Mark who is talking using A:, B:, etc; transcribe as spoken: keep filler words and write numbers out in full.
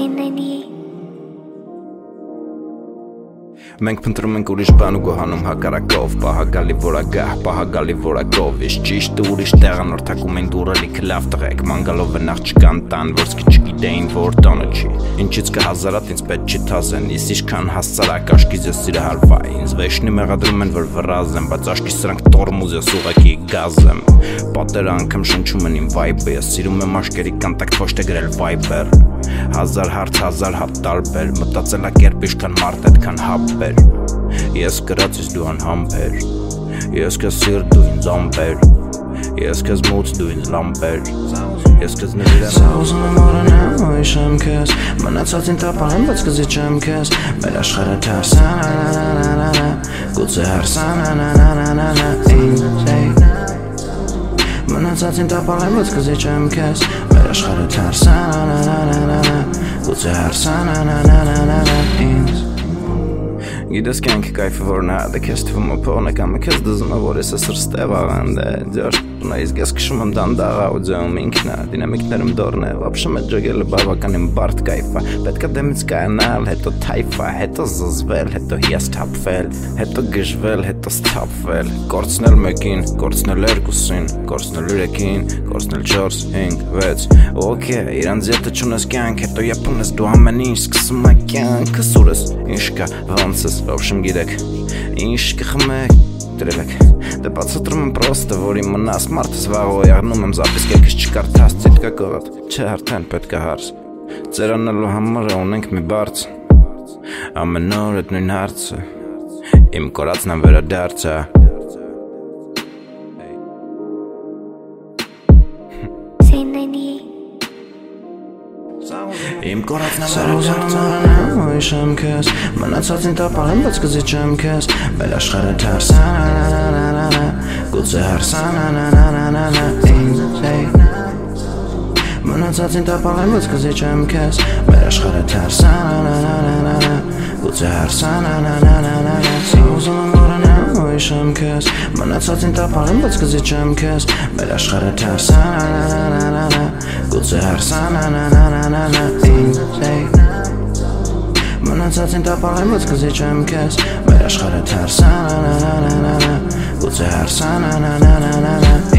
A: Մենք փնտրում ենք ուրիշ բան ու գոհանում հակառակով Պահագալի որագահ, պահագալի որակով Իշ ճիշտ ու ուրիշ տեղանորդակում են դուրը լիքը լավ տղեկ Մանգալով են աղջկան տան, որսկի չգիտեին, որ տոնը չի Ինչից կհազարատ ինձ պետք չի թազեն Իս իշքան հասցարակ, աշկիզ ես սիրահարվայ Ինձ վեշնի մեղադրում են, որ վրազ եմ Բայց աշկի սրանք տորմուզ ես ուղակի գազ եմ Պատերը անգամ շնչում են իմ վայբը Ես սիրում եմ աշկերի կոնտակտ ոչ թե գրել վայբեր Հազար հարց, հազար հատ տարբեր Մտածելակերպ իշքան մարդ այդքան հապեր Ես կրած ես դու անհամբեր Ես քեզ սիրտ դու ինձ ամբեր Ես քեզ մոց դու ինձ լամբեր Ես քեզ նվիրեմ
B: Սա ուզում եմ օրենամ ու իշեմ քեզ Մնացածին տապալեմ, բայց կզիջեմ քեզ Մեր աշխարհը թարսանանանանանա Գուցե հարսանանանանանա Ինձ Մնացածին տապալեմ, բայց կզիջեմ քեզ Մեր աշխարհը թարսանանանանանա Գուցե հարսանանանանանա Ինձ
A: Գիտես կյանքի կայֆը որն է, դե քեզ թվում է փողն է կամ քեզ դզում է, որ ես ասր ստև աղանդ է Ձյաշ Իսկ ես քշում եմ դանդաղ աուդիոում ինքն է, դինամիկներում դորն է, վապշը մեջ ջոգելը բավականին բարդ կայֆ է Պետք է դեմից կայանալ, հետո թայֆ է, հետո զզվել, հետո ես թափվել Հետո գժվել, հետո սթափվել Կորցնել մեկին, կորցնել երկուսին, կորցնել ուրեկին, կորցնել չորս, հինգ, վեց Օքեյ, իրանց ետը չունես կյանք, հետո եփում ես դու ամեն ինչ սկսում է կյանքս ուրս Ինչ կա, ոնց ես, վապշում գիտեք, ինչ կխմեք Դրելեք, դե բացատրում եմ պրոստը, որ իմ մնաս մարդս վաղ օյաղնում եմ զապիսկ եկս չկարդաս ծիտկա կողատ Չէ արդեն պետք է հարս Ձերանելու համար ունենք մի բարց Ամեն օր էտ նույն հարցը Իմ կորածն եմ վերադարձը Իմ կորածն եմ
B: վերադարձը ու իշեմ քեզ Մնացածին տապալեմ, բայց կզիջեմ քեզ Մեր աշխարհը թարսանանանանանա Գուցե հարսանանանանանա Ինձ Մնացածին տապալեմ, բայց կզիջեմ քեզ Մեր աշխարհը թարսանանանանանա Գուցե հարսանանանանանա Ուզում եմ օրենամ ու իշեմ քեզ Մնացածին տապալեմ, բայց կզիջեմ քեզ Մեր աշխարհը թարսանանանանանա Գուցե հարսանանանանանա Ինձ Մնացածին տապալեմ, բայց կզիջեմ քեզ Մեր աշխարհը թարսանանանանանա Գուցե հարսանանանանանա